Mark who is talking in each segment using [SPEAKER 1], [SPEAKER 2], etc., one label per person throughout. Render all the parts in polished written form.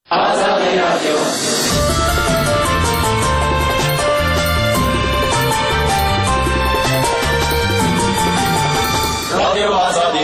[SPEAKER 1] آزادی رادیو رادیو آزادی.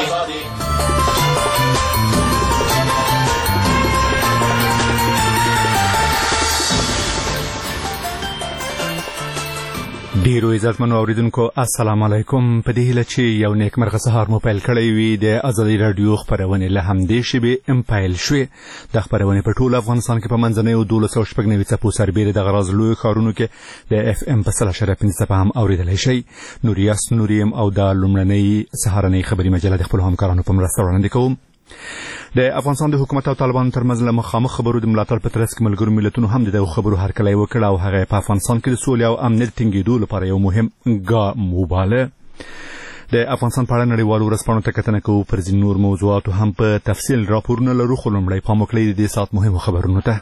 [SPEAKER 1] ډیرو عزتمنو اوریدونکو السلام علیکم. په دې هیله چې یو نیکمرغه سهار مو پیل کړی وي. د آزادي رادیو خپرونې له همدې شیبې پیل شوې. د خپرونې په ټول افغانستان کې په منځنیو 1290 څپو سربېره د غراز لوی ښارونو کې د اف ام په 100.5 څپه هم اوریدلی شئ. نوریاس نوریم او د لومړنۍ سهارنۍ خبري مجله د خپل همکارانو په مرسته وړاندې کوم. د افغانستان د حکومت او طالبانو ترمنځ له مخامخ خبرو د ملاتړ په ترڅ کې ملګرو ملتونو هم دغه خبرو هرکلی وکړ او هغه په افغانستان کې د سولې او امنیت ټینګېدو لپاره یو مهم ګام وباله. د افغانستان په اړه نړیوالو ورځپاڼو ته کتنه کوو. پر ځینو نور موضوعاتو هم په تفصیل راپورونه لرو، خو لومړی پام وکړئ د دې ساعت مهمو خبرونو ته.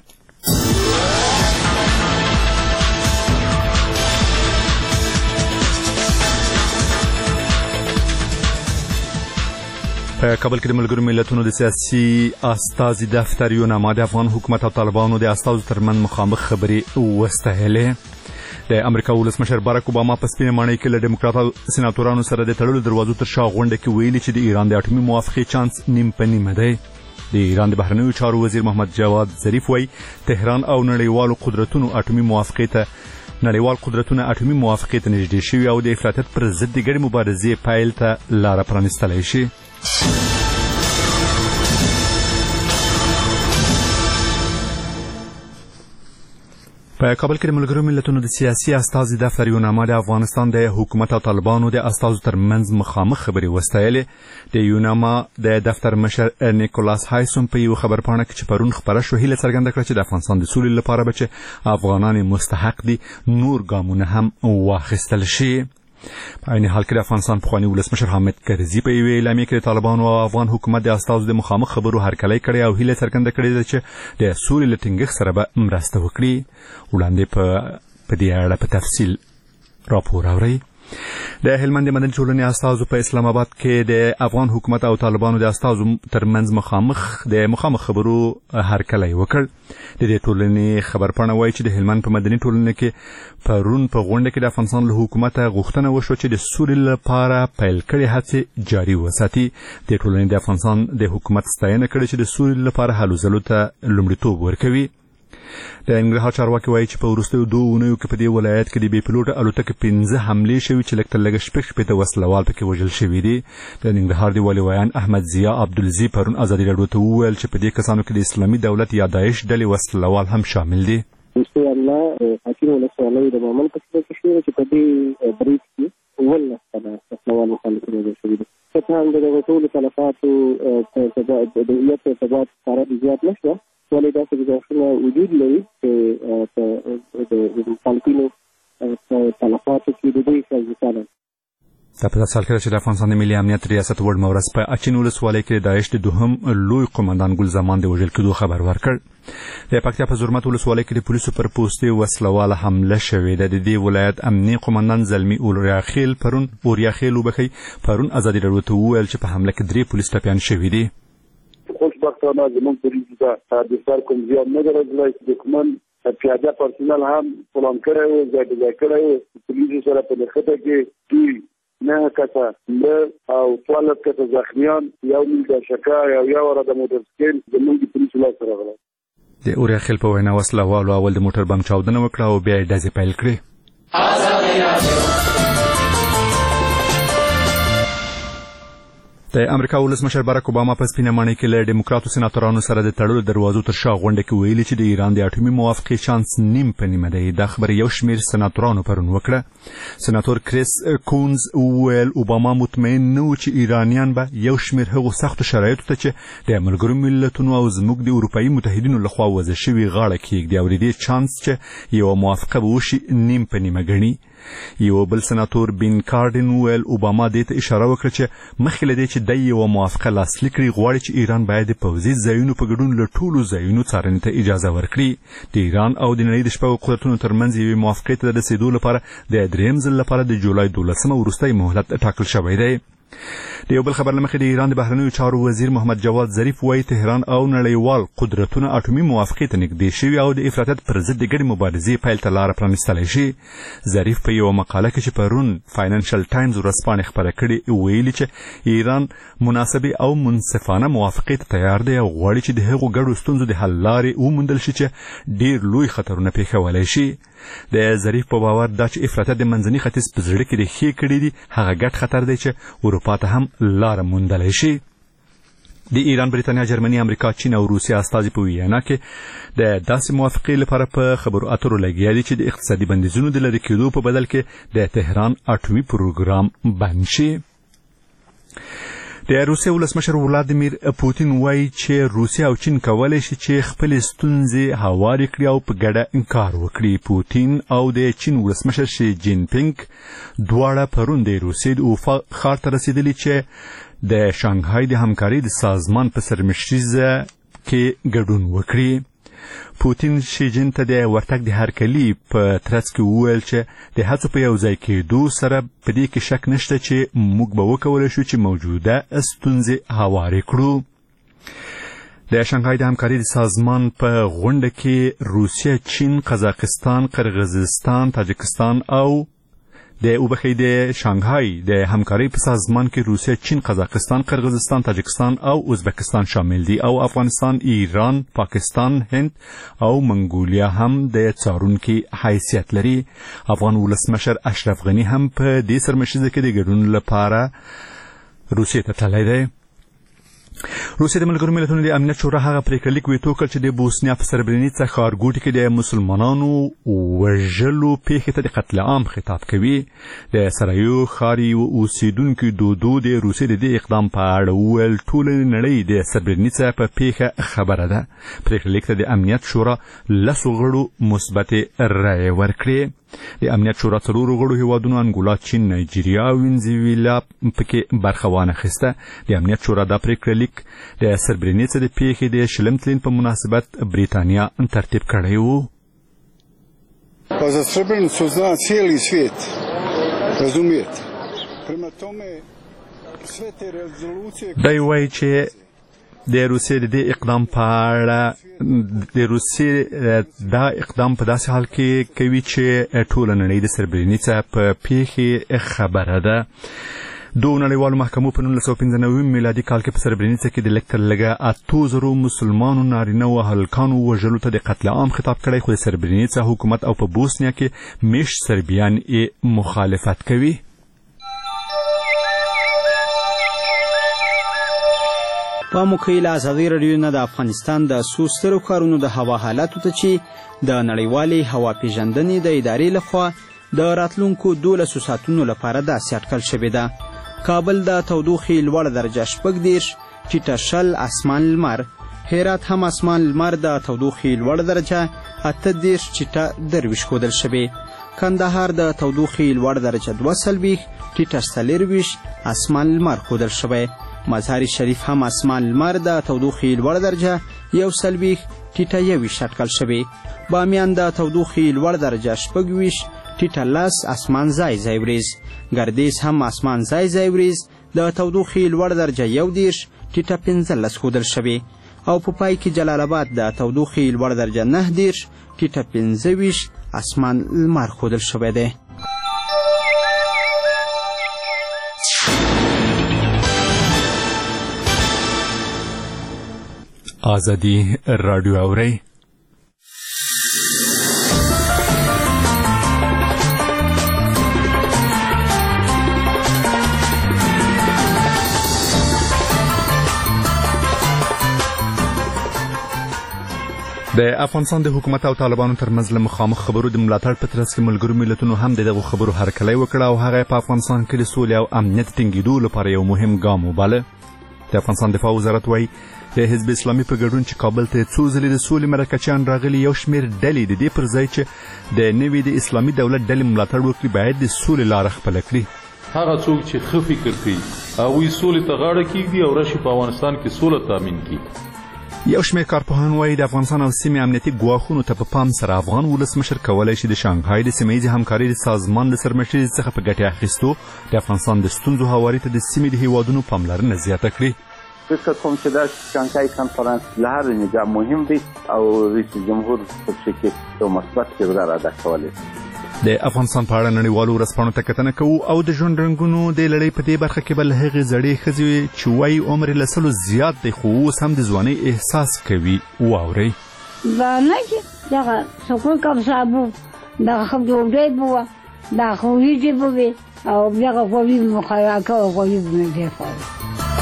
[SPEAKER 1] په کابل کې د ملګرو ملتونو د سیاسي استازي دفتر یوناما د افغان حکومت او طالبانو د استازو ترمنځ مخامخ خبرې وستایلې. د امریکا ولسمشر باراک اوباما په سپینه ماڼۍ کې له ډیموکراټو سېناتورانو سره د تړلو دروازو تر شا غونډه کې ویلي چې د ایران د اټومي موافقې چانس نیم په نیمه دی. د ایران د بهرنیو چارو وزیر محمد جواد ظریف وایي تهران او نړیوال قدرتونه اټومي موافقې ته نږدې شوي او د افراطیت پر ضد د ګډې مبارزې پیل ته لاره پرانیستلی شي. په کابل کې د ملګرو ملتونو د سیاسي استازي دفتر یوناما د افغانستان د حکومت او طالبانو د استازو ترمنځ مخامخ خبرې وستایلې. د یوناما د دفتر مشر نیکولاس هایسون په یو خبرپاڼه کې چې پرون خپره شوه هیله څرګنده کړه چې د افغانستان د سولې لپاره به چې افغانان مستحق دي نور ګامونه هم واخیستل شي. په عین حال کې د افغانستان پخوانی ولسمشر حامد کرزي په یوې اعلامیه کې د طالبانو او افغان حکومت د استازو د مخامخ خبرو هرکلی کړی او هیله څرګنده کړې ده چې د سولې له ټینګښت سره به مرسته وکړي. وړاندې په دې اړه په تفصیل راپور اورئ. د هلمند مدني ټولنې استازو په اسلام آباد کې د افغان حکومت او طالبانو د استازو ترمنځ مخامخ خبرو هرکلی وکړ. د دې ټولنې خبرپاڼه وایي چې د هلمند په مدني ټولنه کې پرون په غونډه کې د افغانستان له حکومت غوښتنه وشوه چې د سولې لپاره پیل کړې هڅې جاري وساتي. د ټولنې د افغانستان د حکومت ستاینه کړې چې د سولې لپاره هلو ځلو ته لومړیتوب ورکوي. د ننګرهار چارواکي وایي چې په وروستیو 2 اونیو کې په دې ولایت کې د بې پیلوټه الوتکې 15 حملې شوي چې لږ تر لږه 6 وسلوال پکې وژل شوي دي. د ننګرهار د والي ویان احمد ضیا عبدالزي پرون ازادي راډیو ته وویل چې په دې کسانو کې د اسلامي دولت یا داعش ډلې وسلوال هم شامل دي.
[SPEAKER 2] ان شاء الله حکیم ولسوالۍ د معمول په څیر کې شوی چې په دې بریټ کې ولله وسلوال مخالفین وژل شوي دي. څه هم د ټولو تلفاتو د هویت ارتباط سره زیات نشته، ولې داسې ګزارشونه وجود لري چې د مخالفینو په تلفاتو کې د دوی سازشانه.
[SPEAKER 3] دا په داسې حال کې چې د افغانستان د ملي امنیت ریاست وړ مورث په اچین ولسوالۍ کې د داعش د دوهم لوی قومندان ګل زمان د وژل کېدو خبر ورکړ. د پکتیا په زرمت ولسوالۍ کې د پولیسو پر پوستې وسلواله حمله شوې ده. د دې ولایت امني قومندان زلمي اوریاخیل پرون ازادي راډیو ته وویل چې په حمله کې 3 پولیس ټپیان شوي دي.
[SPEAKER 4] خوشبختانه زمون پولیس ته بسیار کوم زیان نه درلودلای. دښمن پیاده پرسونل هم پلان کړی و، ځای کړی و. پولیسو سره په نښته کې دوی 9 کسه او 12 کسه زخمیان، یو میل د شکا یو را د موټرسایکل زموږ د پولیسو لاس راغله.
[SPEAKER 3] د اوریاخیل په وینا وسلوالو اول د موټر بم چاودنه وکړه او بیا یې ډزې پیل کړې. د امریکا ولسمشر باراک اوباما په سپینه ماڼۍ کې له ډیموکراټو سېناتورانو سره د تړلو دروازو تر شا غونډه کې ویلي چې د ایران د اټومي موافقې چانس نیم په نیمه دی. دا خبره یو شمېر سېناتورانو پرون وکړه. سېناتور کریس کونز وویل اوباما مطمئن نه و چې ایرانیان به یو شمېر هغو سختو شرایطو ته چې د ملګرو ملتونو او زموږ د اروپایي متحدینو لخوا وضع شوي غاړه کېږدي او د دې چانس چې یوه موافقه به وشي نیم په نیمه ګڼي. یو بل سناتور بین کارډن ویل اوباما دې ته اشاره وکړه چې مخکې له دې چې د یو موافقه لاسلیک کړي غواړي چې ایران باید د پوځي ځایونو په ګډون له ټولو ځایونو څارنې ته اجازه ورکړي. د ایران او د نړۍ د شپږو قدرتونو ترمنځ یوې موافقې ته د رسېدو لپاره د درېیم ځل لپاره د جولای 12 وروستی مهلت ټاکل شوی دی.
[SPEAKER 1] د یو بل خبر لمخې د ایران د بهرنیو چارو وزیر محمد جواد ظریف وایي تهران او نړیوال قدرتونه اټومي موافقې ته نږدې شوي او د افراطیت پر ضد د ګډې مبارزې پیل ته لاره پرانیستلی شي. ظریف په یوه مقاله کې چې پرون فاینانشل ټایمز ورځپاڼې خپره کړې ویلي چې ایران مناسبې او منصفانه موافقې ته تیار دی او غواړي چې د هغو ګډو ستونزو د حل لارې وموندل شي چې ډېر لوی خطرونه پېښولی شي. د ظریف په باور دا چې افراطیت د منځني ختیځ په زړه کې ریښې کړي دي هغه ګډ خطر دی چې اروپا ته هم لاره موندلی شي. د ایران، بریتانیا، جرمني، امریکا، چین او روسیې استازي په وینا کې د داسې موافقې لپاره په خبرو اترو لګیا دي چې د اقتصادي بندیزونو د لرې کېدو په بدل کې د تهران اټومي پروګرام بند شي. د روسیې ولسمشر ولادیمیر پوتین وایي چې روسیه او چین کولی شي چې خپلې ستونزې هوارې کړي او په ګډه کار وکړي. پوتین او د چین ولسمشر شي جین پینګ دواړه پرون د روسیې د اوفا ښار ته رسېدلي چې د شانګهای د همکارۍ د سازمان په سرمشریزه کې ګډون وکړي. پوتین شي جین ته د ورتګ د هرکلي په ترڅ کې وویل چې د هڅو په یو ځای کېدو سره په دې کې شک نشته چې موږ به وکولی شو چې موجوده ستونزې هوارې کړو. د شانګهای د همکارۍ د سازمان په غونډه کې روسیه، چین، قزاقستان، قرغیزستان، تاجکستان او د شانګهای د همکارۍ په سازمان کې روسیه، چین، قزاقستان، قرغیزستان، تاجکستان او ازبکستان شامل دي او افغانستان، ایران، پاکستان، هند او منګولیا هم د څارونکي حیثیت لري. افغان ولسمشر اشرف غني هم په دې سرمشریزه کې د ګډون لپاره روسیې ته تللی دی. روسیې د ملګرو ملتونو د امنیت شورا هغه پریکړه لیک ویتو کړ چې د بوسنیا په سربرینیڅا ښارګوټي کې د مسلمانانو وژلو پیښې ته د قتل عام خطاب کوي. د سرایو ښار یو اوسیدونکي دودو د روسیې د دې اقدام په اړه وویل ټوله نړۍ د سربرینیڅا په پیښه خبره ده. پریکړه لیک ته د امنیت شورا 10 غړو مثبت رایې ورکړې. د امنیت شورا 4 غړو هیوادونو انګولا، چین، نایجیریا او وینزویلا پکې برخه وانخیسته. د امنیت شورا دا پریکړه لیک د سربرینیڅا د پیښې د 20 تلین په مناسبت بریتانیا ترتیب کړی و.
[SPEAKER 5] Za Srebrenicu zna cijeli svijet, razumijete? Prema tome, sve te rezolucije...
[SPEAKER 1] دا وایي چې د روسیې د دې اقدام په اړه د روسیې دا اقدام په داسې حال کې کوي چې ټوله نړۍ د سربرینیڅا په پیښې خبره ده. دوه نړیوالو محکمو په 1995 میلادي کال کې په سربرینیڅا کې د لږ تر لږه 8000 مسلمانو نارینه او هلکانو وژلو ته د قتل عام خطاب کړی، خو د سربرینیڅا حکومت او په بوسنیا کې میشت سربیان یې مخالفت کوي.
[SPEAKER 6] په موکیل ازادي رادیو نه د افغانستان د څو سترو ښارونو د هوا حالاتو ته چې د نړیوالې هوا پیژندنې د ادارې لخوا د راتلونکو 12 ساعتونو لپاره داسې اټکل شوې ده. کابل د تودوخې لوړه درجه 18، ټیټه 20 اسمان لمر. هرات هم اسمان لمر د تودوخې لوړه درجه 18، ټیټه 23 ښودل شوې. کندهار د تودوخې لوړه درجه 42، ټیټه 40 اسمان لمر ښودل شوی. مزار شریف هم اسمان لمر د تودوخې لوړه درجه 41، ټیټه 21 اټکل شوی. بامیان د تودوخې لوړه درجه 26، ټیټه 10 اسمان ځای ځای وریځ. ګردیز هم اسمان ځای ځای وریځ د تودوخې لوړه درجه 11، ټیټه 15 ښودل شوی. او په پای کې جلال آباد د تودوخې لوړه درجه 19، ټیټه 25 اسمان لمر ښودل شوی دی.
[SPEAKER 1] آزادی رادیو اورئ. د افغانستان د حکومت او طالبانو ترمنځ له مخامخ خبرو د ملاتړ په ترڅ کې ملګرو ملتونو هم دغه خبرو هرکلی وکړ او هغه په افغانستان کې د سولې او امنیت ټینګېدو لپاره یو مهم ګام وباله. د افغانستان دفاع وزارت وایي د حزب اسلامي په ګډون چې کابل ته څو ځلې د سولې مرکچیان راغلي، یو شمېر ډلې د دې پر ځای چې د نوي د اسلامي دولت ډلې ملاتړ وکړي باید د سولې لاره خپله کړي.
[SPEAKER 7] هغه څوک چې ښه فکر کوي هغوی سولې ته غاړه کېږدي او راشي په افغانستان کې سوله تامین کړي.
[SPEAKER 1] یو شمېر کارپوهان وایي د افغانستان او سیمې امنیتي ګواښونو ته په پام سره افغان ولسمشر کولی شي د شانګهای د سیمهییزې همکارۍ د سازمان له سرمشرۍ څخه په ګټې اخیستو د افغانستان د ستونزو هواري ته د سیمې د هیوادونو پاملرنه زیاته کړي.
[SPEAKER 7] فکر کوم چې دا شانګهای کنفرانس له هر نظام مهم دی او رئیس جمهور په کې یو مثبت کردار ادا کولی.
[SPEAKER 1] د افغانستان په اړه نړیوالو ورځپاڼو ته کتنه کوو او د ژوند رنګونو د لړۍ په دې برخه کې به له هغې زړې ښځې چې وایي عمر یې له 100 زیات دی خو اوس هم د ځوانۍ احساس کوي واورئ.
[SPEAKER 8] نه چې دغه سکون کم صابو دغه خو ډوډۍ بوه دغه خو وریجې بوې او دغه غوړي به مو خوراکه او غوړي به مې ډېر خوړل.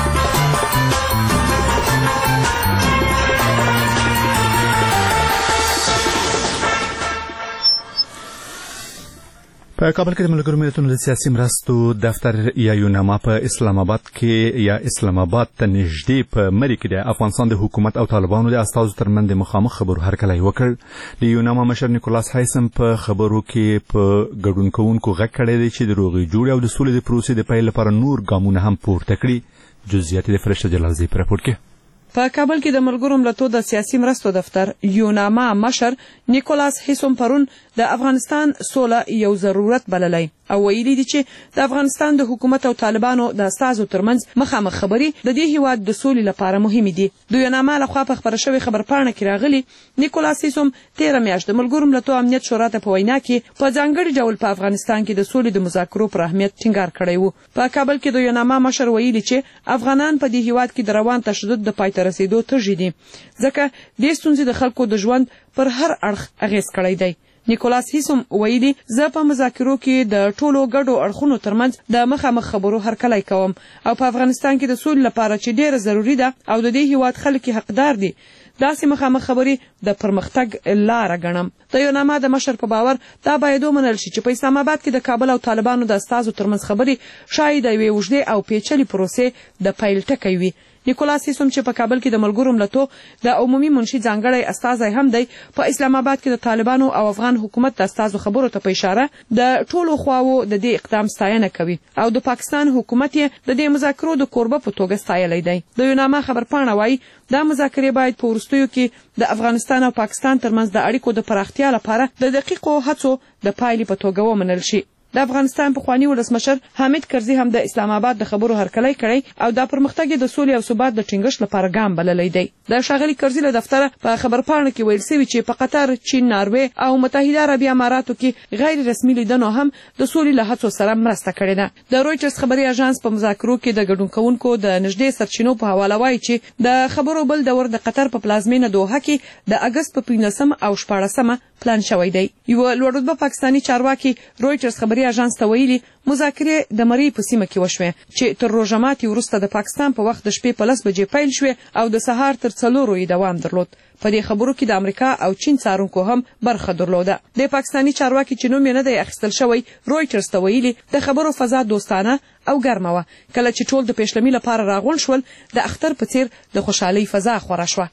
[SPEAKER 8] په کابل کې د ملګرو ملتونو د سیاسي مرستو دفتر یا یوناما په اسلام آباد کې یا اسلام آباد ته نږدې په مری کې د افغانستان د حکومت او طالبانو د استازو ترمنځ د مخامخ خبرو هرکلی وکړ. د یوناما مشر نیکولاس هایسم په خبرو کې په ګډون کوونکو غږ کړی دی چې د روغې جوړې او د سولې د پروسې د پیل لپاره نور ګامونه هم پورته کړي. جزئیات د فرشته جلالزی په راپور کې.
[SPEAKER 9] په کابل کې د ملګرو ملتونو د سیاسي مرستو دفتر یوناما مشر نیکولاس هیسوم پرون د افغانستان سوله یو ضرورت بللی او ویلي دي چې د افغانستان د حکومت او طالبانو د استازو ترمنځ مخامخ خبرې د دې هیواد د سولې لپاره مهمې دي. د یوناما لخوا په خبره شوې خبرپاڼه کې راغلي نیکولاس هیسوم 13 میاشت د ملګرو ملتونو امنیت شورا ته په وینا کې په ځانګړي ډول په افغانستان کې د سولې د مذاکرو پر اهمیت ټینګار کړی و. په کابل کې د یوناما مشر ویلي چې افغانان په دې هیواد کې د روان تشدد د پای ته رسیدو تږي دي ځکه دې ستونزې د خلکو د ژوند پر هر اړخ اغیز کړی دی. نیکولاس هیسوم ویلي زه په مذاکرو کې د ټولو ګډو اړخونو ترمنځ د مخامخ خبرو هرکلی کوم او په افغانستان کې د سولې لپاره چې ډیره ضروري ده او د دې هیواد خلک حقدار دي داسې مخامخ خبرې د پرمختګ لاره ګڼم. د یوناما د مشر په باور دا باید ومنل شي چې په اسلام آباد کې د کابل او طالبانو د استازو ترمنځ خبرې شاید د یوې اوږدې او پیچلې پروسې د پیل ټکی وي. نیکولاس هیسوم چې په کابل کې د ملګرو ملتونو د عمومي منشي ځانګړی استازی هم دی په اسلام آباد کې د طالبانو او افغان حکومت د استازو خبرو ته په اشاره د ټولو خواو د دې اقدام ستاینه کوي او د پاکستان حکومت یې د دې مذاکرو د کوربه په توګه ستایلی دی. د یوناما خبرپاڼه وایي دا مذاکرې باید په وروستیو کې د افغانستان او پاکستان ترمنځ د اړیکو د پراختیا لپاره د دقیقو هڅو د پایلې په توګه ومنل شي. د افغانستان پخوانی ولسمشر حامد کرزي هم د اسلام آباد د خبرو هرکلی کړی او د پرمختګ د سولې او ثبات د ټینګښت لپاره ګام بللی دی. د ښاغلي کرزي له دفتره په خبرپاڼه کې ویل شوي چې په قطر، چین، ناروې او متحده عربي اماراتو کې غیر رسمي لیدنو هم د سولې له هڅو سره مرسته کړې ده. د رویټرز خبري اژانس په مذاکرو کې د ګډون کوونکو د نږدې سرچینو په حواله وایي چې د خبرو بل دور د قطر په پلازمینه دوحه کې د اګست په 15 او 14 پلان شوی دی. یو لوړ رتبه پاکستاني چارواکي رویټرز خبري اژانس ته ویلي مذاکرې د مری په سیمه کې وشوې چې تر روژه ماتي وروسته د پاکستان په وخت د شپې په 10 بجې پیل شوې او د سهار تر 4 یې دوام درلود. په دې خبرو کې د امریکا او چین څارونکو هم برخه درلوده. د پاکستاني چارواکي چې نوم یې نه دی اخیستل شوی رویټرز ته ویلي د خبرو فضا دوستانه او ګرمه وه. کله چې ټول د پیشلمي لپاره راغونډ شول د اختر په څیر د خوشحالۍ فضا خوره شوه.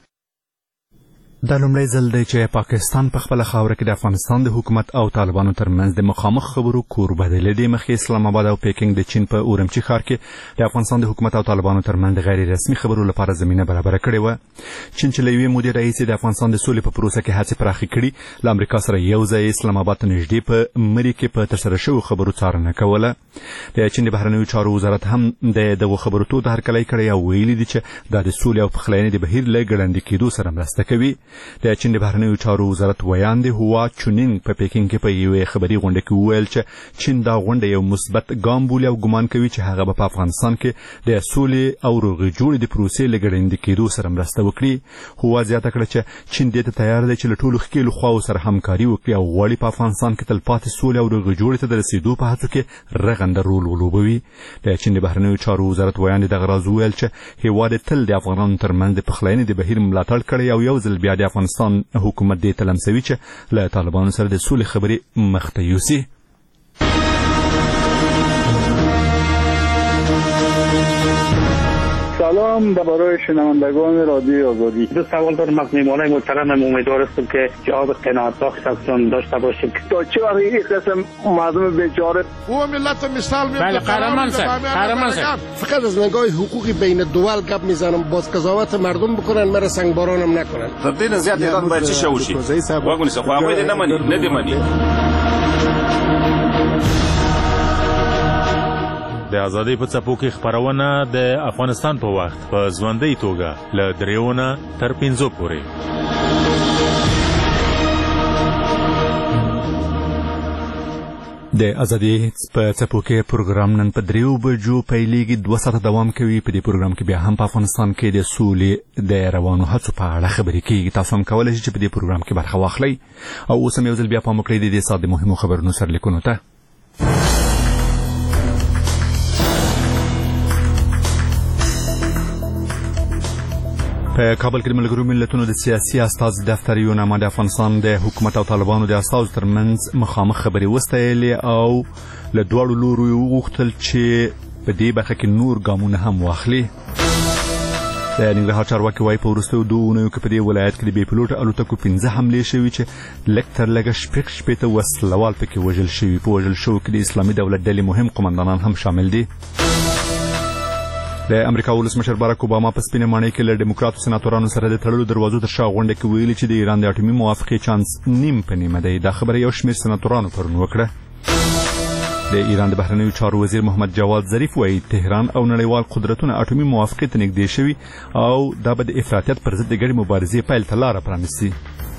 [SPEAKER 1] دا لومړی ځل دی چې پاکستان په خپله خاوره کې د افغانستان د حکومت او طالبانو ترمنځ د مخامخ خبرو کوربه دی. له دې مخکې اسلام آباد او پیکنګ د چین په اورمچي ښار کې د افغانستان د حکومت او طالبانو ترمنځ د غیر رسمي خبرو لپاره زمینه برابره کړې وه. چین چې له یوې مودې راهیسې د افغانستان د سولې په پروسه کې هڅې پراخې کړي له امریکا سره یو ځای اسلام آباد ته نږدې په مری کې په ترسره شویو خبرو څارنه کوله. د چین د بهرنیو چارو وزارت هم د دغو خبرو تود هرکلی کړی او ویلي دي چې دا د سولې او پخلاینې د بهیر له ګړندي کېدو سره مرسته کوي. د چین د بهرنیو چارو وزارت ویاند هوا چونینګ په پیکنګ کې په یوې خبري غونډه کې وویل چې چین دا غونډه یو مثبت ګام بولي او ګمان کوي چې هغه به په افغانستان کې د سولې او روغې جوړې د پروسې له ګړندي کېدو سره مرسته وکړي. هوا زیاته کړه چې چین دې ته تیار دی چې له ټولو ښکېلو خواو سره همکاري وکړي او غواړي په افغانستان کې تلپاتې سولې او روغې جوړې ته د رسېدو په هڅو کې رغنده رول ولوبوي. د چین د بهرنیو چارو وزارت ویاند دغه راز وویل چې هیواد تل د افغانانو ترمنځ د پخلاینې د بهیر ملاتړ کړی او یو ځل بیا د افغانستان حکومت دې تلمسوي چې له طالبانو سره د سولې خبرې مخته یوسي.
[SPEAKER 5] سلام برای شنوندگان رادیو آزادی.
[SPEAKER 10] دو سوال دارم از میهمانای محترم. امیدوار هستم که جواب قناعت بخش ازتون داشته باشید.
[SPEAKER 5] تا چه وقت این قسم مردم بیچاره
[SPEAKER 11] او ملت مثال میاد.
[SPEAKER 10] بله قهرمان صاحب
[SPEAKER 11] فقط از نگاه حقوقی بین دول گپ میزنم، باز قضاوت مردم بکنن، مرا سنگبارانم نکنن.
[SPEAKER 12] تر دې نه زیات ایران باید چی شوشي واګونی څه خو هغه نه دی مني.
[SPEAKER 13] د ازادۍ په څپو کې خپرونه د افغانستان په وخت په ژوندۍ توګه له 3 تر 5 پورې.
[SPEAKER 1] د ازادۍ په څپو کې پروګرام نن په 3 بجو پیلېږي، 2 ساعته دوام کوي. په دې پروګرام کې بیا هم په افغانستان کې د سولې د روانو هڅو په اړه خبرې کیږي. تاسو هم کولی شئ چې په دې پروګرام کې برخه واخلئ. او اوس هم یو ځل بیا پام وکړئ د دې ساعت د مهمو خبرونو سرلیکونو ته. په کابل کې د ملګرو ملتونو د سیاسي استازي دفتر یو نامه د افغانستان د حکومت او طالبانو د استازو ترمنځ مخامخ خبرې وستایلې او له دواړو لورو وغوښتل چې په دې برخه کې نور ګامونه هم واخلي. د ننګرهار چارواکي وايي په وروستیو 2 اونیو کې په دې ولایت کې د بې پیلوټه الوتکو 15 حملې شوي چې لږ تر لږه 6 وسلوال پکې وژل شوي. په وژل شوو کې د اسلامي دولت ډلې مهم قومندانان هم شامل دي. د امریکا ولسمشر باراک اوباما په سپینه ماڼۍ کې له ډیموکراتو سناتورانو سره د تړلو دروازو تر شا غونډه کې ویلي چې د ایران د اټومي موافقې چانس نیم په نیمه دی. دا خبره یو شمېر سناتورانو پرون وکړه. د ایران د بهرنیو چارو وزیر محمد جواد ظریف وایي تهران او نړیوال قدرتونه اټومي موافقې ته نږدې شوي او دا به د افراطیت پر ضد د ګډې مبارزې پیل ته لاره پرانیسي.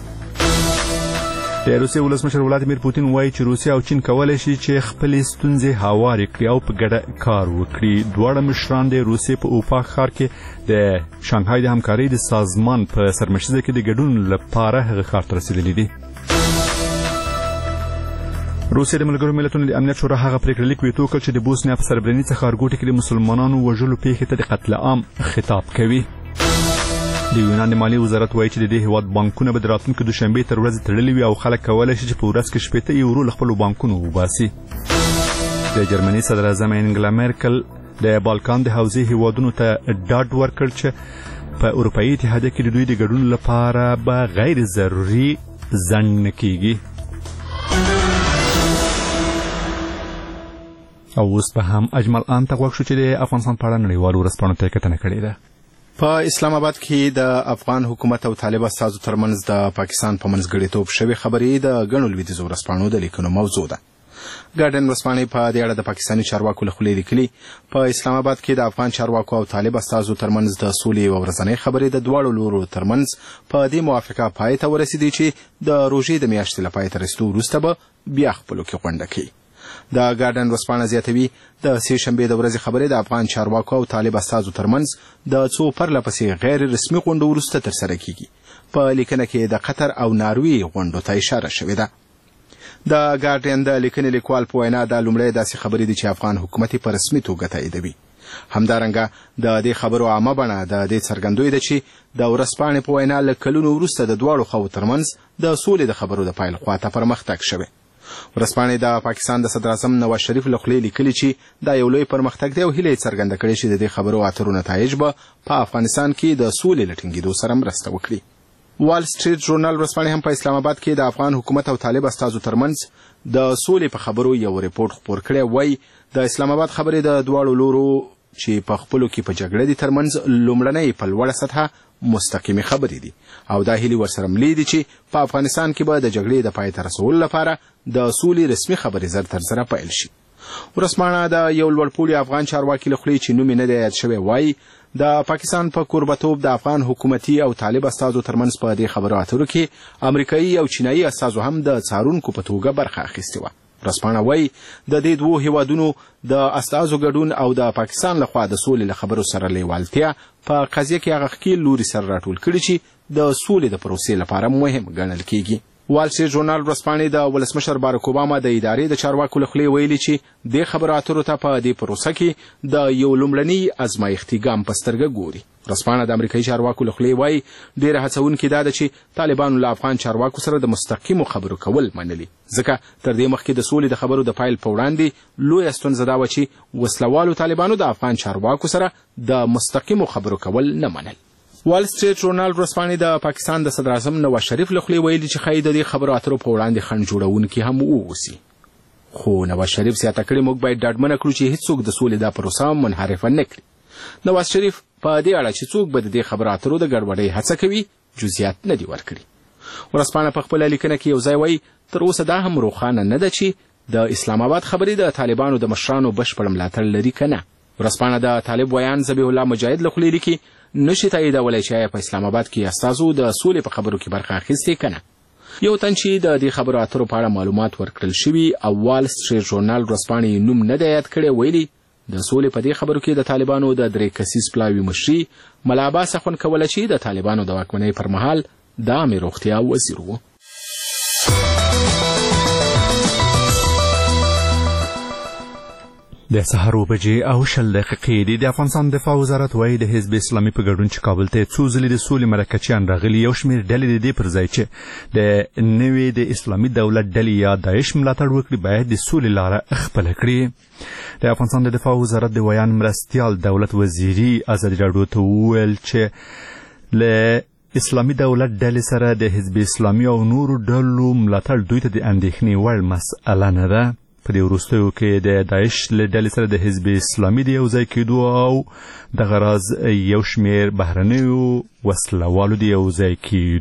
[SPEAKER 1] د روسیې ولسمشر ولادیمیر پوتین وایي چې روسیه او چین کولی شي چې خپلې ستونزې هوارې کړي او په ګډه کار وکړي. دواړه مشران د روسیې په اوپا ښار کې د شانګهای د همکارۍ د سازمان په سرمشریزه کې د ګډون لپاره هغه ښار ته رسېدلي دي. روسیې د ملګرو ملتونو د امنیت شورا هغه پریکړه لیک ویتو کړ چې د بوسنیا په سربرینیڅا ښارګوټي کې د مسلمانانو وژلو پیښې ته د قتل عام خطاب کوي. د یونان د مالیې وزارت وایي چې د دې هیواد بانکونه به د راتلونکي دوشنبې تر ورځې تړلي وي او خلک کولی شي چې په ورځ کې 80 یورو له خپلو بانکونو وباسي. د جرمني صدر اعظم انګلا میرکل د بالکان د حوزې هیوادونو ته ډاډ ورکړ چې په اروپایي اتحادیه کې د دوی د ګډون لپاره به غیر ضروري ځنډ نه کیږي. او اوس به هم اجمل آن ته غوږ شو چې د افغانستان په اړه نړیوالو ورځپاڼو ته کتنه کړې ده.
[SPEAKER 14] په اسلام آباد کې د افغان حکومت او طالب استازو ترمنځ د پاکستان په منځګړیتوب شوې خبرې د ګڼو لویدیځو ورځپاڼو د لیکنو موضوع ده. ګارډین ورځپاڼې په دې اړه د پاکستاني چارواکو له خولې لیکلي په اسلام آباد کې د افغان چارواکو او طالب استازو ترمنځ د سولې او ورځنۍ خبرې د دواړو لورو ترمنځ په دې موافقه پای ته ورسېدې چې د روژې د میاشتې له پای ته رسېدو وروسته به بیا خپلو کې غونډه کوي. د ګارډن ورځپاڼه زیاتوي د سې شنبې د ورځې خبرې د افغان چارواکو او طالب استازو ترمنځ د څو پرله پسې غیر رسمي غونډو وروسته ترسره کیږي. په لیکنه کې د قطر او ناروې غونډو ته اشاره شوې ده. د ګارډین د لیکنې لیکوال په وینا دا لومړی داسې خبرې دي چې افغان حکومت په رسمي توګه تاییدوي. همدارنګه د دې خبرو عامه بڼه د دې څرګندوي ده چې د ورځپاڼې په وینا له کلونو وروسته د دواړو خواو ترمنځ د سولې د خبرو د پیل خواته پرمختګ شوی. ورځپاڼې د پاکستان د صدر اعظم نواز شریف له خولې لیکلي چې دا یو لوی پرمختګ دی او هیله یې څرګنده کړې چې د دې خبرو اترو نتایج به په افغانستان کې د سولې له ټینګېدو سره مرسته وکړي. وال سټریټ ژورنال ورځپاڼې هم په اسلام آباد کې د افغان حکومت او طالب استازو ترمنځ د سولې په خبرو یو ریپورت خپور کړی. وایي د اسلام آباد خبرې د دواړو لورو چې په خپلو کې په جګړه دي ترمنځ لومړنۍ په لوړه سطحه مستقیمې خبرې دي او دا هیلې ورسره ملې دي چې په افغانستان کې به د جګړې د پای ته رسولو لپاره د سولې رسمي خبرې زر تر زره پیل شي. ورځپاڼه د یو لوړپوړي افغان چارواکي له خولې چې نوم یې نه دی یاد شوی وایي د پاکستان په کوربتوب د افغان حکومتي او طالب استازو ترمنځ په دې خبرو اترو کې امریکایي او چینایي استازو هم د څارونکو په توګه برخه اخیستې وه. ورځپاڼه وایي د دې دوو هیوادونو د استازو ګډون او د پاکستان لخوا د سولې له خبرو سره لیوالتیا په قضیه کې هغه ښکیل لوري سره راټول کړي چې د سولې د پروسې لپاره مهم ګڼل کیږي. وال سټریټ ژورنال ورځپاڼې د ولسمشر باراک اوباما د ادارې د چارواکو له خولې ویلي چې د خبرو اترو ته په دې پروسه کې د یو لومړني ازمایښتي ګام په سترګه ګوري. ورځپاڼه د امریکایي چارواکو له خولې وایي ډېره هڅونکې دا ده چې طالبانو له افغان چارواکو سره د مستقیمو خبرو کول منلي، ځکه تر دې مخکې د سولې د خبرو د پایل په وړاندې لویه ستونزه دا وه چې وسلوالو طالبانو د افغان چارواکو سره د مستقیمو خبرو کول نه منل. وال سټریټ ژورنال ورځپاڼې د پاکستان د صدر اعظم نواز شریف له خولې ویلي چې ښایي د دې خبرو اترو په وړاندې خنډ جوړونکي هم واوسي. خو نواز شریف زیاته کړې موږ باید ډاډمنه کړو چې هیڅوک د سولې دا پروسه منحرفه نه کړي. نواز شریف په دې اړه چې څوک به د دې خبرو اترو د ګډوډۍ هڅه کوي جزئیات نه دي ورکړي. ورځپاڼه په خپله لیکنه کې یو ځای وایي تر اوسه دا هم روښانه نه ده چې د اسلام آباد خبرې د طالبانو د مشرانو بشپړ ملاتړ لري که نه. ورځپاڼه د طالب ویان ذبیح الله مجاهد له خولې لیکي نشي تاییدولی چې آیا په اسلام آباد کې استازو د سولې په خبرو کې برخه اخیستې که نه. یو تن چې د دې خبرو اترو په اړه معلومات ورکړل شوي او وال سټریټ ژورنال ورځپاڼې نوم نه دی یاد کړی ویلي د سولې په دې خبرو کې د طالبانو د 3 کسیز پلاوي مشري ملا عباس اخوند کوله چې د طالبانو د واکمنۍ پر مهال د عامې روغتیا وزیر و.
[SPEAKER 1] د سهار 7:00 د افغانستان دفاع وزارت وایي د حزب اسلامي په ګډون چې کابل ته څو ځلې د سولې مرکچیان راغلي، یو شمېر ډلې د دې پر ځای چې د نوې د اسلامي دولت ډلې یا داعش ملاتړ وکړي باید د سولې لاره خپله کړي. د افغانستان د دفاع وزارت د ویان مرستیال دولت وزیري ازادي راډیو ته وویل چې له اسلامي دولت ډلې سره د حزب اسلامي او نورو ډلو ملاتړ دوی ته د اندېښنې وړ مسأله نه ده. په دې وروستیو کې د داعش له ډلې سره د حزب اسلامي د یو ځای کېدو او دغه راز یو شمېر بهرنیو وسلوالو د یو ځای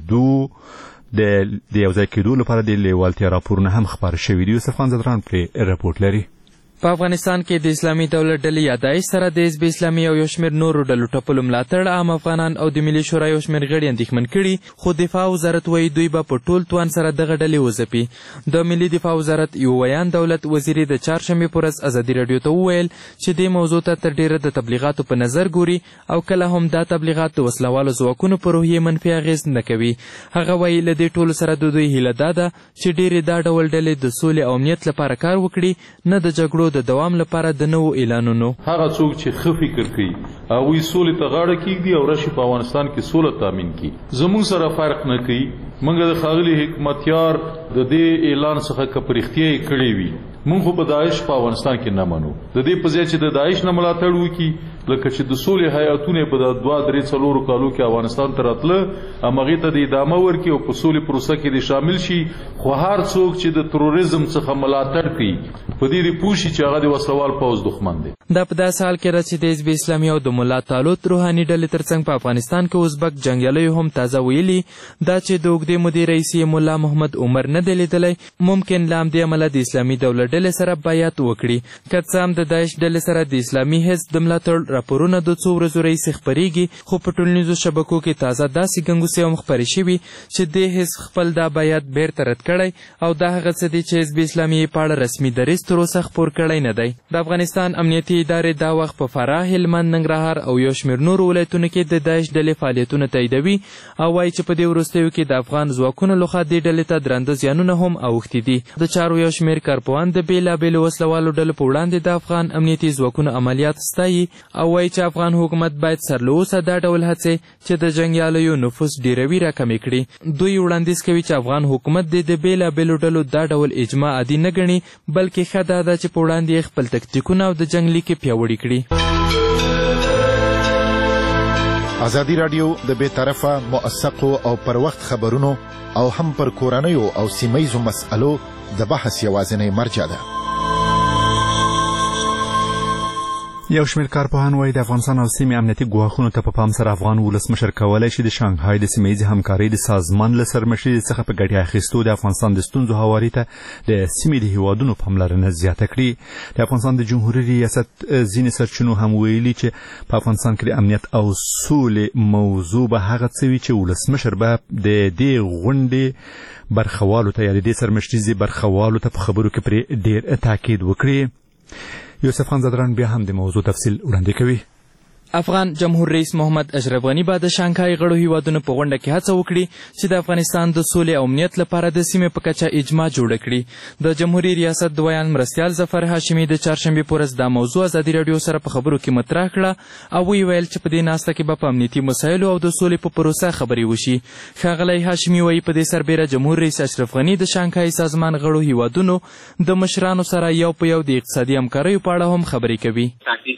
[SPEAKER 1] کېدو لپاره د لیوالتیا راپورونه هم خپاره شوي دي. یوسف خان زدران پرې رپورټ لري.
[SPEAKER 15] په افغانستان کې د اسلامي دولت ډلې یا داعش سره د حزب اسلامي او یو شمېر نورو ډلو ټپلو ملاتړ عام افغانان او د ملي شورا یو شمېر غړي اندېښمن کړي، خو دفاع وزارت وایي دوی به په ټول توان سره دغه ډلې وځپي. د ملي دفاع وزارت یو ویان دولت وزیري د چهارشنبې په ورځ ازادي راډیو ته وویل چې دې موضوع ته تر ډیره د تبلیغاتو په نظر ګوري او کله هم دا تبلیغات د وسلوالو ځواکونو په روحیې منفي اغېز نه کوي. هغه وایي له دې ټولو سره د دوی هیله دا ده چې ډېرې دا ډول ډلې د سولې او امنیت لپاره کار وکړي، نه د جګړو د دوام لپاره د نوو اعلانونو.
[SPEAKER 16] هغه څوک چې ښه فکر کوي هغوی سولې ته غاړه کیږدي او راشي په افغانستان کې سوله تامین کړي. زموږ سره فرق نه کوي موږ د ښاغلي حکمتیار د دې اعلان څخه که په رښتیا یې کړی وي موږ خو به داعش په افغانستان کې نه منو. د دې په ځای چې د داعش نه ملاتړ وکړي لکه چې د سولې هیاتونه په 2-3 کالو کې افغانستان ته راتله همغې ته د ادامه ورکړي او په سولې پروسه کې د شامل شي. خو هر څوک چې د تروریزم څخه ملاتړ کوي په دې پوه شي چې هغه د وسلوال پوځ دښمن دی.
[SPEAKER 15] دا په داسې حال کې ده چې د حزب اسلامي او د ملا طالوت روحاني ډلې ترڅنګ په افغانستان کې ازبک جنګیالیو هم تازه ویلي دا چې د اوږدې مودې رئیس ملا محمد عمر نه دی لیدلی، ممکن له همدې امله د اسلامي دولت ډلې سره بیعت وکړي. که څه هم د داعش ډلې سره د اسلامي حزب د ملاتړ راپورونه د څو ورځو راهیسې خپرېږي، خو په ټولنیزو شبکو کې تازه داسې ګنګوسې هم خپرې شوي چې دې حزب خپل دا بیعت بیرته رد کړی او دا هغه څه دي چې حزب اسلامي په اړه رسمي دریځ تر اوسه خپور کړی نه دی. د افغانستان امنیتي ادارې دا وخت په فراه، هلمند، ننګرهار او یو شمېر نورو ولایتونو کې د داعش ډلې فعالیتونه تاییدوي او وایي چې په دې وروستیو کې د افغان ځواکونو لخوا دې ډلې ته درانده زیانونه هم اوښتي دي. د چارو یو شمېر کارپوهان د بېلابېلو وسلوالو ډلو په وړاندې د افغان امنیتي ځواکونو عملیات ستایي او وایي چې افغان حکومت باید سرلوسه دا ډول هڅې چې د جنګیالیو نفوذ ډیروي راکمې کړي. دوی وړاندیز کوي چې افغان حکومت د بېلابېلو ډلو دا ډول اجماع عادي نه ګڼي، بلکې ښه دا ده چې په وړاندې یې خپل تکتیکونه او د جنګ لیکې پیاوړي کړي.
[SPEAKER 17] ازادي راډیو د بې طرفه، موثقو او پر وخت خبرونو او هم پر کورنیو او سیمهیزو مسألو د بحث یوازینۍ مرجع ده.
[SPEAKER 1] یو شمېر کارپوهان وایي د افغانستان او سیمې امنیتي ګواښونو ته په پام سره افغان ولسمشر کولی شي د شانګهای د سیمه ییزې همکارۍ د سازمان له سرمشرۍ څخه په ګټې اخیستو د افغانستان د ستونزو هواري ته د سیمې د هیوادونو پاملرنه زیاته کړي. د افغانستان د جمهوري ریاست ځینې سرچینو هم ویلي چې په افغانستان کې د امنیت او سولې موضوع به هغه څه وي چې ولسمشر به د دې غونډې برخوالو ته یا د دې سرمشریزې برخوالو ته په خبرو کې پرې ډېر تاکید وکړي. یوسف خان زدران بیا هم د موضوع تفصیل وړاندې کوي.
[SPEAKER 15] افغان جمهور رئیس محمد اشرف غنی به د شانګهای غړو هیوادونو په غونډه کې هڅه وکړي چې د افغانستان د سولې او امنیت لپاره د سیمې په کچه اجماع جوړه کړي. د جمهوریت ریاست دویم مرستیال ظفر هاشمي د چهارشنبې په ورځ دا موضوع ازادي راډیو سره په خبرو کې مطرح کړه او ویل چې په دې ناسته کې به په امنیتي مسایلو او د سولې په پروسه خبرې وشي. ښاغلی هاشمي وایي په دې سربیره جمهور رئیس اشرف غني د شانګهای سازمان غړو هیوادونو د مشرانو سره یو په یو د اقتصادي همکاریو په اړه هم خبرې کوي.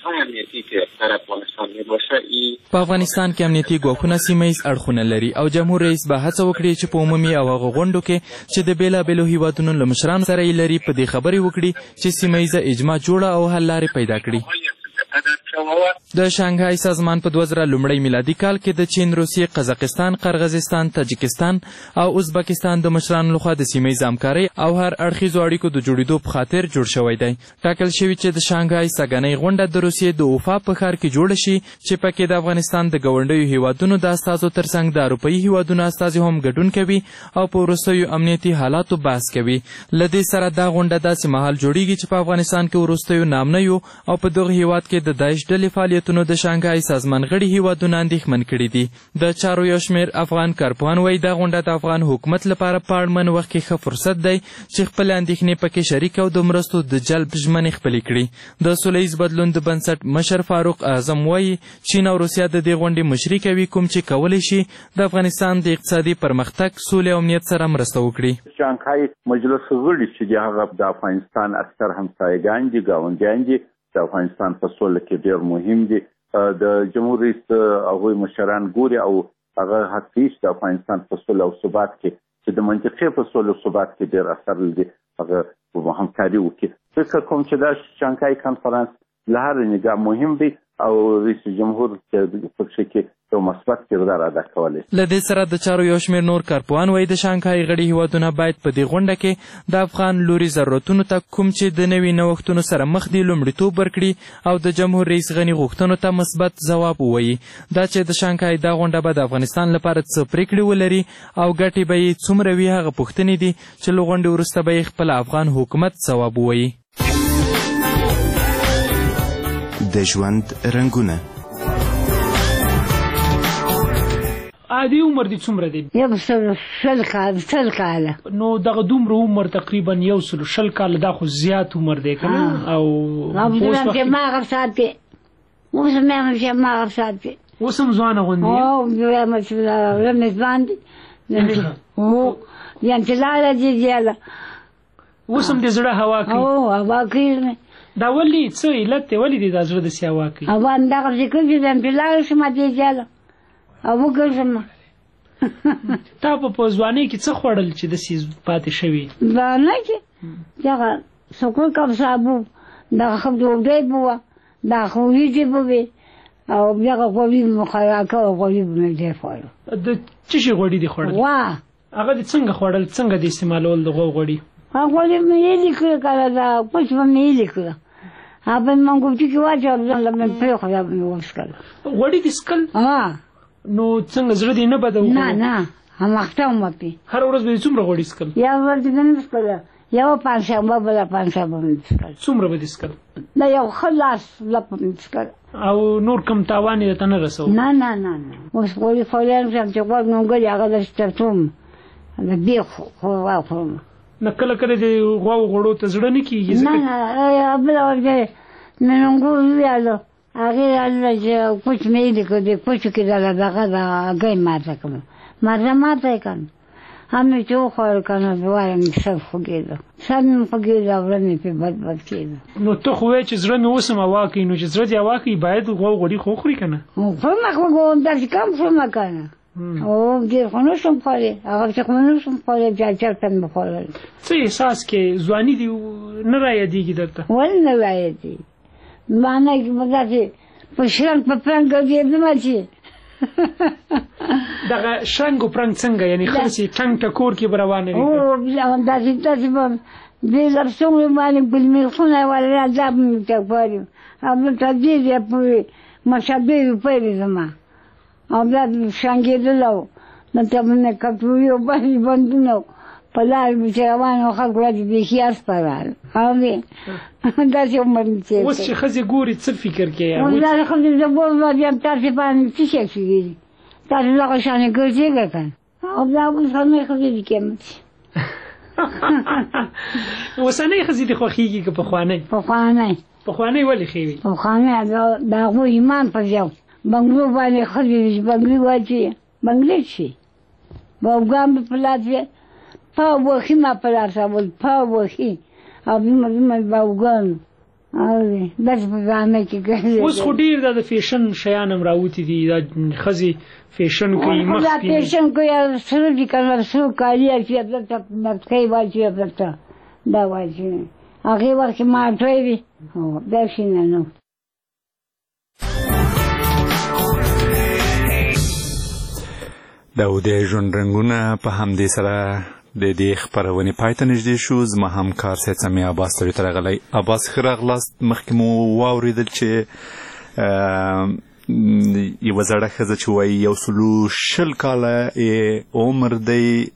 [SPEAKER 15] په افغانستان کې امنیتي ګواښونه سیمه ییز اړخونه لري او جمهور رئیس به هڅه وکړي چې په عمومي او هغو غونډو کې چې د بېلابېلو هیوادونو له مشرانو سره یې لري په دې خبرې وکړي چې سیمه ییزه اجماع جوړه او حل لارې پیدا کړي. د شانګهای سازمان په 2000 لومړی میلادي کال کې د چین، روسیې، قزاقستان، قرغیزستان، تاجکستان او ازبکستان د مشرانو لخوا د سیمه ییز همکارۍ او هر اړخیزو اړیکو د جوړېدو په خاطر جوړ شوی دی. ټاکل شوي چې د شانګهای سږنۍ غونډه د روسیې د اوفا په ښار کې جوړه شي چې پکې د افغانستان د ګاونډیو هیوادونو د استازو ترڅنګ د اروپایي هیوادونو استازي هم ګډون کوي او په وروستیو امنیتي حالاتو بحث کوي. له دې سره دا غونډه داسې مهال جوړیږي چې په افغانستان کې وروستیو نامنیو او په دغه هیواد کې د داعش ډلې فعالیتونو د شانګهای سازمان غړي هیوادونه اندېښمن کړي دي. د چارو یو شمېر افغان کارپوهان وایي دا غونډه د افغان حکومت لپاره په اړمن وخت کې ښه فرصت دی چې خپلې اندېښنې پکې شریک او د مرستو د جلب ژمنې خپلې کړي. د سوله ییز بدلون د بنسټ مشر فاروق اعظم وایي چین او روسیه د دې غونډې مشري کوي کوم چې کولی شي د افغانستان د اقتصادي پرمختګ، سولې او امنیت سره مرسته وکړي.
[SPEAKER 7] شانګهای مجلس غړي چې د هغه د افغانستان اکثر همسایګان دي، ګاونډیان دي، د افغانستان په سوله کې ډېر مهم دي. د جمهور رئیس هغوی مشران ګوري او هغه هڅوي چې د افغانستان په سوله او ثبات کې چې د منطقې په سوله او ثبات کې ډېر اثر لري هغه په همکاري وکړي. فکر کوم چې دا شانګهای کنفرانس له هر نګاه مهم دی او رئیس جمهور په کې یو مثبت کردار ادا کولی.
[SPEAKER 15] له دې سره د چارو یو شمېر نور کارپوهان وایي د شانګهای غړي هیوادونه باید په دې غونډه کې د افغان لوري ضرورتونو ته کوم چې د نوي نوښتونو سره مخ دي لومړیتوب ورکړي او د جمهور رئیس غني غوښتنو ته مثبت ځواب ووایي. دا چې د شانګهای دا غونډه به د افغانستان لپاره څه پرېکړې ولري او ګټې به یې څومره وي هغه پوښتنې دي چې له غونډې وروسته به یې خپل افغان حکومت ځواب ووایي.
[SPEAKER 18] د ژوند رنګونه
[SPEAKER 19] عادي عمر دي څومره دی؟
[SPEAKER 20] یو سل کاله.
[SPEAKER 19] نو دغه دومره عمر تقریبا 100 کاله دا خو زیات عمر دی کنه او
[SPEAKER 20] اوس ما غرسات اوس ما غرسات
[SPEAKER 19] اوس هم ځوانه غوندي
[SPEAKER 20] او بیا مثلا رمضان دي او يعني تلاله دي دياله
[SPEAKER 19] اوس هم د زړه هوا کوي
[SPEAKER 20] او هوا کوي
[SPEAKER 19] دا ولې څه علت دی ولې د زړه د سیاوا کوي
[SPEAKER 20] هوا اندغه ذکر دي د تلاله شمه دي دياله او وګورم
[SPEAKER 19] تا په ځوانۍ کې څه خوړل چې د سیز پاتې شوی
[SPEAKER 20] ځوانۍ کې دا څوک کوم صابو دا خو دوی بو دا خو یې بو او بیا غوړي مخاراکه او غوړي مې ډېر خوړل
[SPEAKER 19] د څه شي غوړي دي خوړل
[SPEAKER 20] واه
[SPEAKER 19] هغه د څنګه خوړل څنګه د استعمالول د غوړي
[SPEAKER 20] غوړي مې لیکل کړه دا پښ مې لیکل هغه مونږ چې واچو لمن په خو دا مې وښکل
[SPEAKER 19] غوړي د سکل نو څنګه زړه دې نه بدو
[SPEAKER 20] نه هم وخت هم وتی
[SPEAKER 19] هر ورځ به څومره غوړي سکل
[SPEAKER 20] یا ورځ دې نه سکل یو پنځه بل پنځه سکل
[SPEAKER 19] څومره به دې سکل
[SPEAKER 20] دا یو خلاص لپ سکل
[SPEAKER 19] او نور کم تاوان یې ته نه رسو
[SPEAKER 20] نه اوس غوړي خورم چې غوړ نو ګل هغه د سترتوم دا بیا خو واخو
[SPEAKER 19] نه کله دې غوړو ته زړه نه کیږي
[SPEAKER 20] نه بل ورځ نه نو یالو هغه الله چې کوچ مې لیکو دې کوچ کې دا غي ماته کوم ماته کوم هم چې خو کنه وایم څه خوګیدو سم خوګیدو ورنه په بد کېده
[SPEAKER 19] نو ته خو چې زړه مې وسم واقعي نو چې زړه دې واقعي باید غوړي خو خوري کنه
[SPEAKER 20] خو ما خو دا چې کوم څه ما کنه او دې خو نو شم خوري هغه چې خو نو شم خوري چې چرته مې خوري
[SPEAKER 19] څه احساس کې ځواني دی نه رايديږي درته
[SPEAKER 20] ول نه رايدي معنی کې مګه په شرنګ په پرنګ دې نه ماشي
[SPEAKER 19] دغه شرنګ پرنګ څنګه یعنی خلسي ټنګ ټکور کې روانه دي
[SPEAKER 20] او بیا داسې دې لرسوم باندې بل ملخونه ولا عذاب مې تکواري هم ته دې په مشابه په زما او بیا څنګه دلو نو ته مې کټویو باندې بندنو په لار مې چې روان وو خلکو راته بیخي اسپه راغله اورې داسې عمر مې تېر
[SPEAKER 19] اوس چې ښځې ګوري څه فکر کوي
[SPEAKER 20] داسې ښځې زه بولم بیا تاسې باندې څه شی کېږي تاسې دغه شانې ګرځېږه که او دا اوس همې ښځې دي قیمت
[SPEAKER 19] اوسنۍ ښځې دې خوښېږي که پخوانۍ پخوانۍ ولې ښې وي
[SPEAKER 20] پخوانۍ د هغوی ایمان پر ځای بنګلو باندې ښځې چې بنګلي واچي بنګلې شي باوګان به په لاس وي په وښي ما په لاس اول په وښي او بیمه باوګانو داسې په ځانه کې ګرځېدل
[SPEAKER 19] اوس خو ډېر د فیشن شیان هم راوتي دي دا ښځې فیشن کوي مخ
[SPEAKER 20] دا فیشن کوي سره دي که نه سره کالي اچوي دلته مټکۍ واچوي دلته دا واچوي هغې وخت کې ماټۍ وي داسې نه
[SPEAKER 1] دا و د ژوند رنګونه په همدې سره د دې خپرونې پای ته نږدې شو. زما همکار سید سمیع عباس ته ورته راغلی. عباس ښه راغلاست. مخکې مو واورېدل چې یوه زړه ښځه چې وایي 120 کاله عمر دی